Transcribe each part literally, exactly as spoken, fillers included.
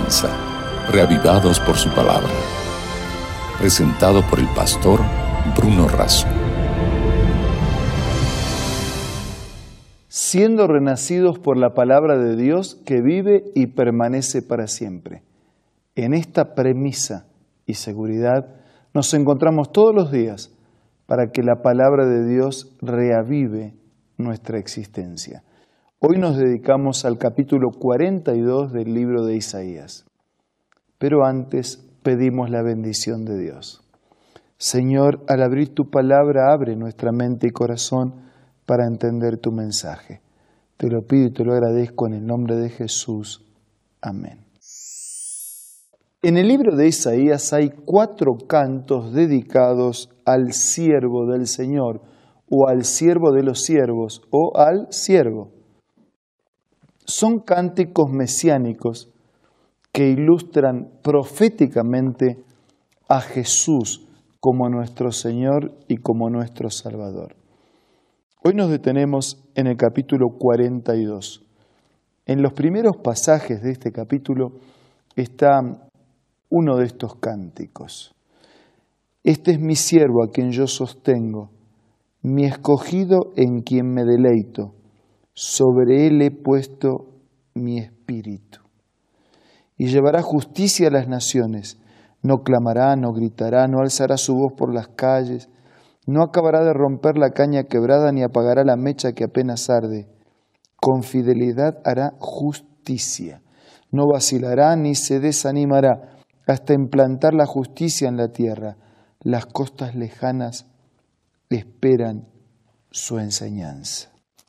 Esperanza, reavivados por su palabra. Presentado por el pastor Bruno Razo. Siendo renacidos por la palabra de Dios que vive y permanece para siempre. En esta premisa y seguridad nos encontramos todos los días para que la palabra de Dios reavive nuestra existencia. Hoy nos dedicamos al capítulo cuarenta y dos del libro de Isaías. Pero antes pedimos la bendición de Dios. Señor, al abrir tu palabra, abre nuestra mente y corazón para entender tu mensaje. Te lo pido y te lo agradezco en el nombre de Jesús. Amén. En el libro de Isaías hay cuatro cantos dedicados al siervo del Señor, o al siervo de los siervos, o al siervo. Son cánticos mesiánicos que ilustran proféticamente a Jesús como nuestro Señor y como nuestro Salvador. Hoy nos detenemos en el capítulo cuarenta y dos. En los primeros pasajes de este capítulo está uno de estos cánticos. Este es mi siervo a quien yo sostengo, mi escogido en quien me deleito. Sobre él he puesto mi espíritu. Y llevará justicia a las naciones. No clamará, no gritará, no alzará su voz por las calles. No acabará de romper la caña quebrada, ni apagará la mecha que apenas arde. Con fidelidad hará justicia. No vacilará ni se desanimará hasta implantar la justicia en la tierra. Las costas lejanas esperan su enseñanza.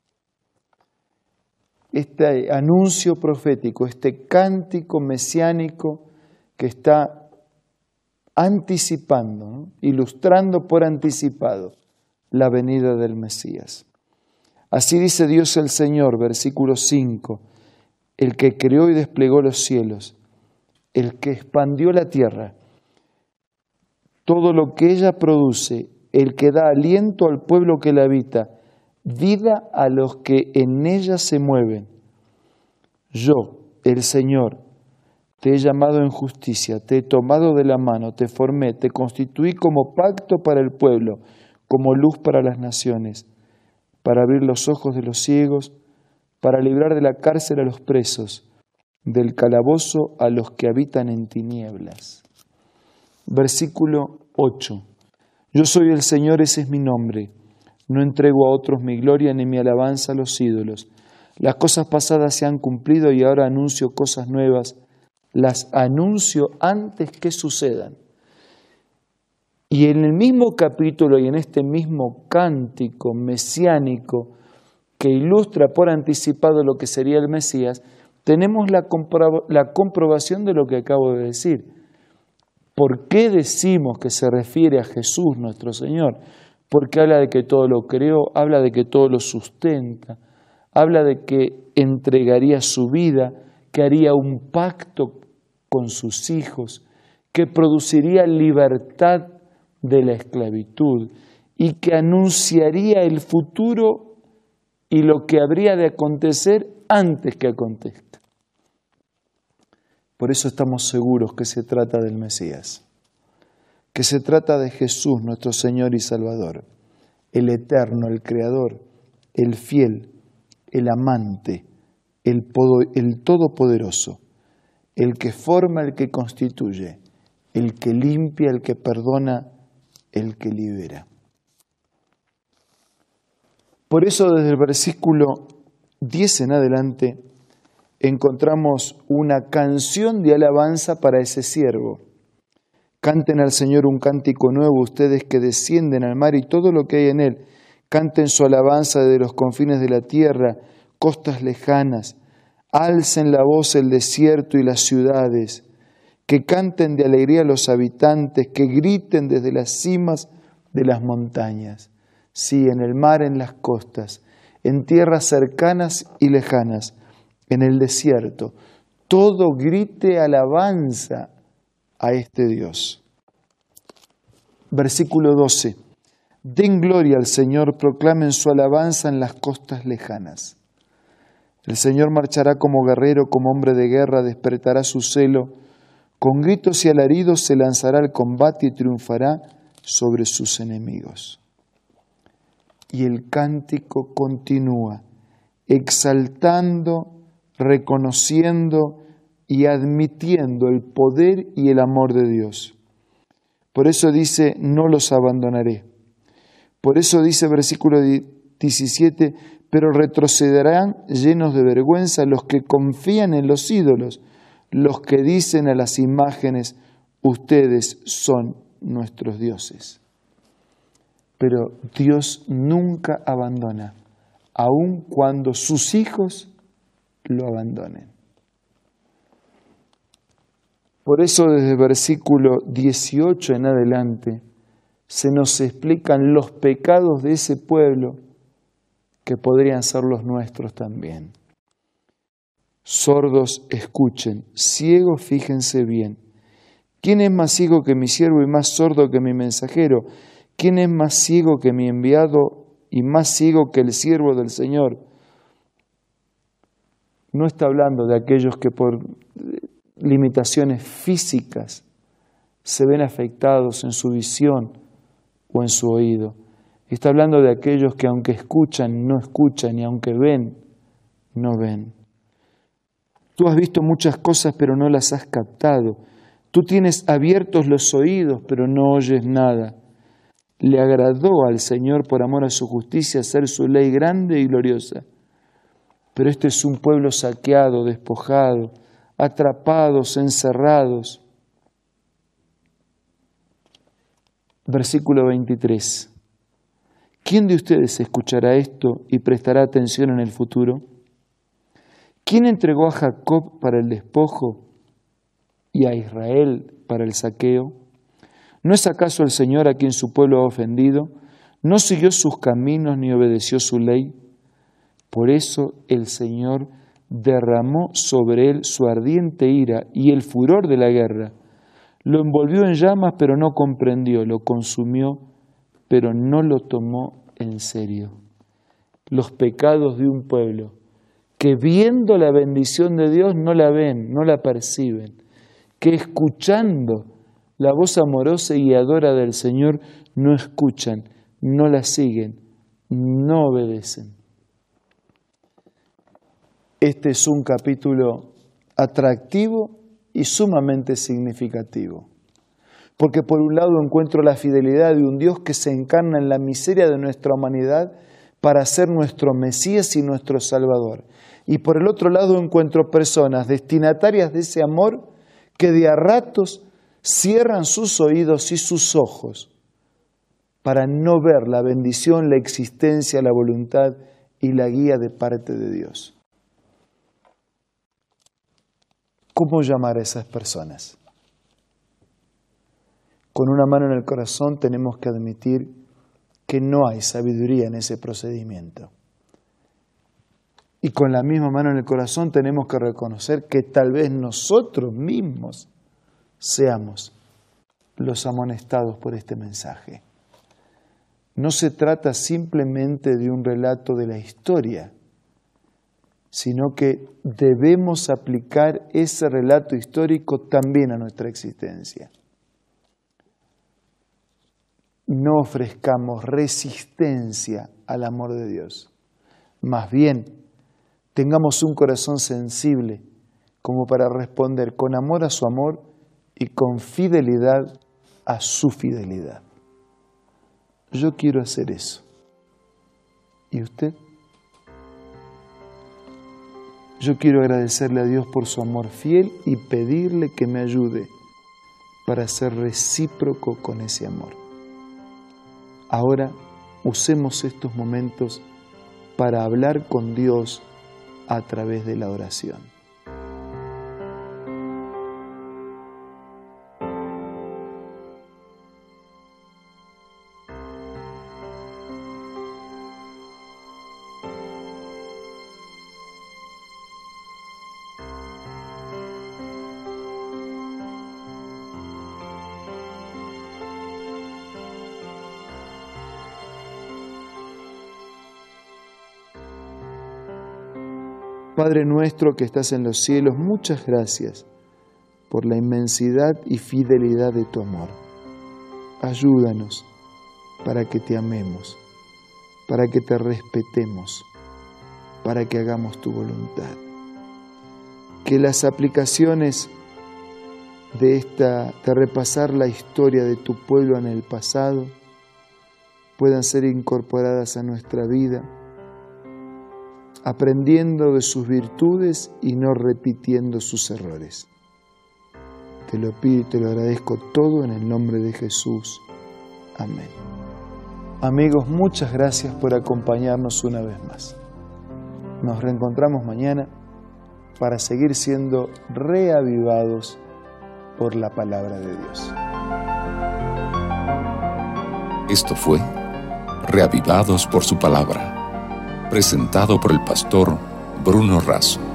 Este anuncio profético, este cántico mesiánico que está anticipando, ¿no? ilustrando por anticipado la venida del Mesías. Así dice Dios el Señor, versículo cinco, el que creó y desplegó los cielos, el que expandió la tierra, todo lo que ella produce, el que da aliento al pueblo que la habita, vida a los que en ella se mueven. Yo, el Señor, te he llamado en justicia, te he tomado de la mano, te formé, te constituí como pacto para el pueblo, como luz para las naciones, para abrir los ojos de los ciegos, para librar de la cárcel a los presos, del calabozo a los que habitan en tinieblas. Versículo ocho. Yo soy el Señor, ese es mi nombre. No entrego a otros mi gloria ni mi alabanza a los ídolos. Las cosas pasadas se han cumplido y ahora anuncio cosas nuevas. Las anuncio antes que sucedan. Y en el mismo capítulo y en este mismo cántico mesiánico que ilustra por anticipado lo que sería el Mesías, tenemos la, compro- la comprobación de lo que acabo de decir. ¿Por qué decimos que se refiere a Jesús nuestro Señor? Porque habla de que todo lo creó, habla de que todo lo sustenta, habla de que entregaría su vida, que haría un pacto con sus hijos, que produciría libertad de la esclavitud y que anunciaría el futuro y lo que habría de acontecer antes que acontezca. Por eso estamos seguros que se trata del Mesías, que se trata de Jesús, nuestro Señor y Salvador, el eterno, el creador, el fiel, el amante, el, podo, el todopoderoso, el que forma, el que constituye, el que limpia, el que perdona, el que libera. Por eso desde el versículo diez en adelante encontramos una canción de alabanza para ese siervo. Canten al Señor un cántico nuevo, ustedes que descienden al mar y todo lo que hay en él. Canten su alabanza desde los confines de la tierra, costas lejanas. Alcen la voz el desierto y las ciudades. Que canten de alegría los habitantes, que griten desde las cimas de las montañas. Sí, en el mar, en las costas, en tierras cercanas y lejanas, en el desierto, todo grite alabanza a este Dios. Versículo doce. Den gloria al Señor, proclamen su alabanza en las costas lejanas. El Señor marchará como guerrero, como hombre de guerra, despertará su celo. Con gritos y alaridos se lanzará al combate y triunfará sobre sus enemigos. Y el cántico continúa, exaltando, reconociendo y admitiendo el poder y el amor de Dios. Por eso dice, no los abandonaré. Por eso dice versículo diecisiete, pero retrocederán llenos de vergüenza los que confían en los ídolos, los que dicen a las imágenes, ustedes son nuestros dioses. Pero Dios nunca abandona, aun cuando sus hijos lo abandonen. Por eso desde el versículo dieciocho en adelante se nos explican los pecados de ese pueblo que podrían ser los nuestros también. Sordos, escuchen, ciegos, fíjense bien. ¿Quién es más ciego que mi siervo y más sordo que mi mensajero? ¿Quién es más ciego que mi enviado y más ciego que el siervo del Señor? No está hablando de aquellos que por limitaciones físicas se ven afectados en su visión o en su oído. Está hablando de aquellos que aunque escuchan, no escuchan, y aunque ven, no ven. Tú has visto muchas cosas, pero no las has captado. Tú tienes abiertos los oídos, pero no oyes nada. Le agradó al Señor por amor a su justicia hacer su ley grande y gloriosa. Pero este es un pueblo saqueado, despojado, atrapados, encerrados. Versículo veintitrés. ¿Quién de ustedes escuchará esto y prestará atención en el futuro? ¿Quién entregó a Jacob para el despojo y a Israel para el saqueo? ¿No es acaso el Señor a quien su pueblo ha ofendido? ¿No siguió sus caminos ni obedeció su ley? Por eso el Señor derramó sobre él su ardiente ira y el furor de la guerra. Lo envolvió en llamas, pero no comprendió, lo consumió, pero no lo tomó en serio. Los pecados de un pueblo que viendo la bendición de Dios no la ven, no la perciben, que escuchando la voz amorosa y guiadora del Señor no escuchan, no la siguen, no obedecen. Este es un capítulo atractivo y sumamente significativo, porque por un lado encuentro la fidelidad de un Dios que se encarna en la miseria de nuestra humanidad para ser nuestro Mesías y nuestro Salvador. Y por el otro lado encuentro personas destinatarias de ese amor que de a ratos cierran sus oídos y sus ojos para no ver la bendición, la existencia, la voluntad y la guía de parte de Dios. ¿Cómo llamar a esas personas? Con una mano en el corazón tenemos que admitir que no hay sabiduría en ese procedimiento. Y con la misma mano en el corazón tenemos que reconocer que tal vez nosotros mismos seamos los amonestados por este mensaje. No se trata simplemente de un relato de la historia, sino que debemos aplicar ese relato histórico también a nuestra existencia. No ofrezcamos resistencia al amor de Dios. Más bien, tengamos un corazón sensible como para responder con amor a su amor y con fidelidad a su fidelidad. Yo quiero hacer eso. ¿Y usted? Yo quiero agradecerle a Dios por su amor fiel y pedirle que me ayude para ser recíproco con ese amor. Ahora usemos estos momentos para hablar con Dios a través de la oración. Padre nuestro que estás en los cielos, muchas gracias por la inmensidad y fidelidad de tu amor. Ayúdanos para que te amemos, para que te respetemos, para que hagamos tu voluntad. Que las aplicaciones de esta, de repasar la historia de tu pueblo en el pasado, puedan ser incorporadas a nuestra vida, aprendiendo de sus virtudes y no repitiendo sus errores. Te lo pido y te lo agradezco todo en el nombre de Jesús. Amén. Amigos, muchas gracias por acompañarnos una vez más. Nos reencontramos mañana para seguir siendo reavivados por la palabra de Dios. Esto fue Reavivados por su palabra, presentado por el pastor Bruno Razo.